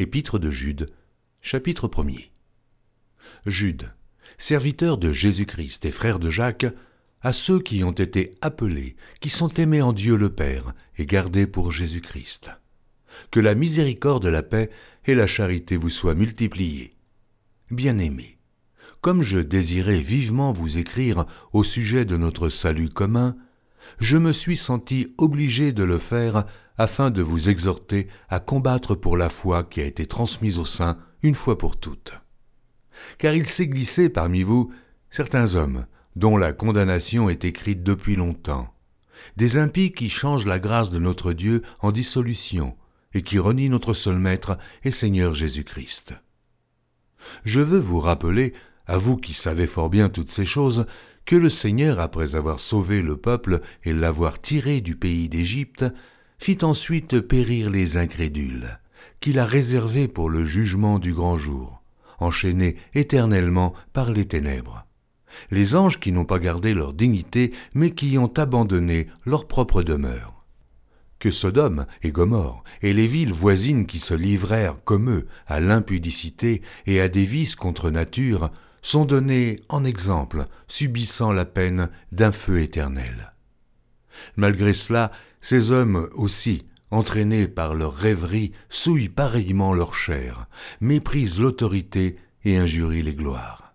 Épître de Jude, chapitre 1er. Jude, serviteur de Jésus-Christ et frère de Jacques, à ceux qui ont été appelés, qui sont aimés en Dieu le Père et gardés pour Jésus-Christ. Que la miséricorde, la paix et la charité vous soient multipliées. Bien-aimés, comme je désirais vivement vous écrire au sujet de notre salut commun, je me suis senti obligé de le faire afin de vous exhorter à combattre pour la foi qui a été transmise aux saints une fois pour toutes. Car il s'est glissé parmi vous certains hommes dont la condamnation est écrite depuis longtemps, des impies qui changent la grâce de notre Dieu en dissolution et qui renient notre seul Maître et Seigneur Jésus-Christ. Je veux vous rappeler, à vous qui savez fort bien toutes ces choses, que le Seigneur, après avoir sauvé le peuple et l'avoir tiré du pays d'Égypte, fit ensuite périr les incrédules, qu'il a réservés pour le jugement du grand jour, enchaînés éternellement par les ténèbres. Les anges qui n'ont pas gardé leur dignité, mais qui ont abandonné leur propre demeure. Que Sodome et Gomorrhe et les villes voisines qui se livrèrent comme eux à l'impudicité et à des vices contre nature sont donnés en exemple, subissant la peine d'un feu éternel. Malgré cela, ces hommes aussi, entraînés par leur rêverie, souillent pareillement leur chair, méprisent l'autorité et injurient les gloires.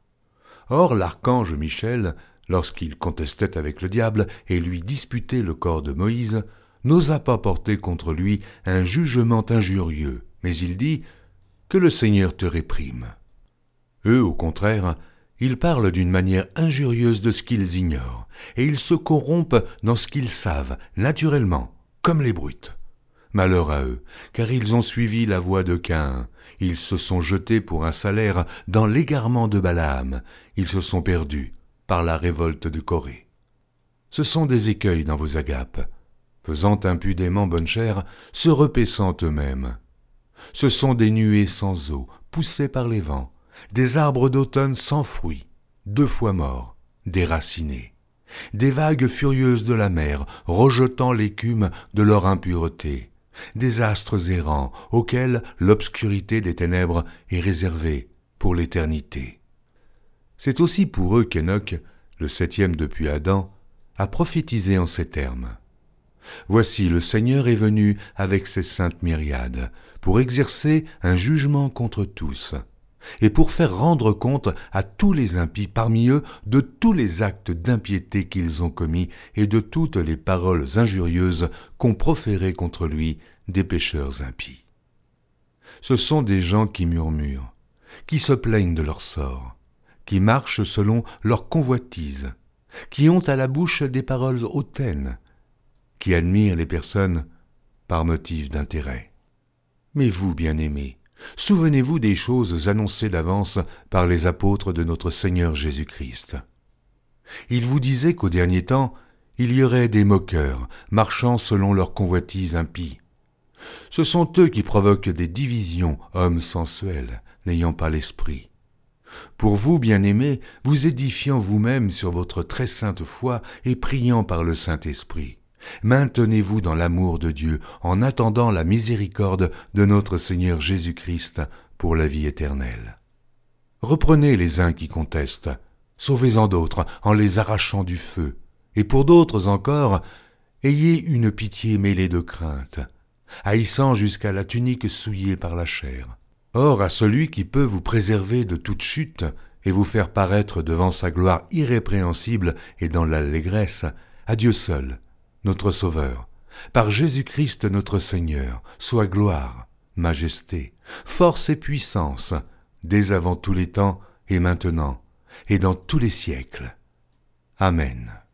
Or l'archange Michel, lorsqu'il contestait avec le diable et lui disputait le corps de Moïse, n'osa pas porter contre lui un jugement injurieux, mais il dit « Que le Seigneur te réprime ». Eux, au contraire, ils parlent d'une manière injurieuse de ce qu'ils ignorent, et ils se corrompent dans ce qu'ils savent, naturellement, comme les brutes. Malheur à eux, car ils ont suivi la voie de Caïn, ils se sont jetés pour un salaire dans l'égarement de Balaam, ils se sont perdus par la révolte de Corée. Ce sont des écueils dans vos agapes, faisant impudemment bonne chère, se repaissant eux-mêmes. Ce sont des nuées sans eau, poussées par les vents, des arbres d'automne sans fruits, 2 fois morts, déracinés, des vagues furieuses de la mer, rejetant l'écume de leur impureté, des astres errants auxquels l'obscurité des ténèbres est réservée pour l'éternité. C'est aussi pour eux qu'Enoch, le 7e depuis Adam, a prophétisé en ces termes. Voici, le Seigneur est venu avec ses saintes myriades, pour exercer un jugement contre tous, et pour faire rendre compte à tous les impies parmi eux de tous les actes d'impiété qu'ils ont commis et de toutes les paroles injurieuses qu'ont proférées contre lui des pécheurs impies. Ce sont des gens qui murmurent, qui se plaignent de leur sort, qui marchent selon leur convoitise, qui ont à la bouche des paroles hautaines, qui admirent les personnes par motif d'intérêt. Mais vous, bien-aimés, souvenez-vous des choses annoncées d'avance par les apôtres de notre Seigneur Jésus-Christ. Ils vous disaient qu'au dernier temps, il y aurait des moqueurs, marchant selon leur convoitise impie. Ce sont eux qui provoquent des divisions, hommes sensuels, n'ayant pas l'esprit. Pour vous, bien-aimés, vous édifiant vous-même sur votre très sainte foi et priant par le Saint-Esprit, maintenez-vous dans l'amour de Dieu en attendant la miséricorde de notre Seigneur Jésus-Christ pour la vie éternelle. Reprenez les uns qui contestent, sauvez-en d'autres en les arrachant du feu, et pour d'autres encore, ayez une pitié mêlée de crainte, haïssant jusqu'à la tunique souillée par la chair. Or, à celui qui peut vous préserver de toute chute et vous faire paraître devant sa gloire irrépréhensible et dans l'allégresse, à Dieu seul, notre Sauveur, par Jésus-Christ notre Seigneur, soit gloire, majesté, force et puissance, dès avant tous les temps et maintenant, et dans tous les siècles. Amen.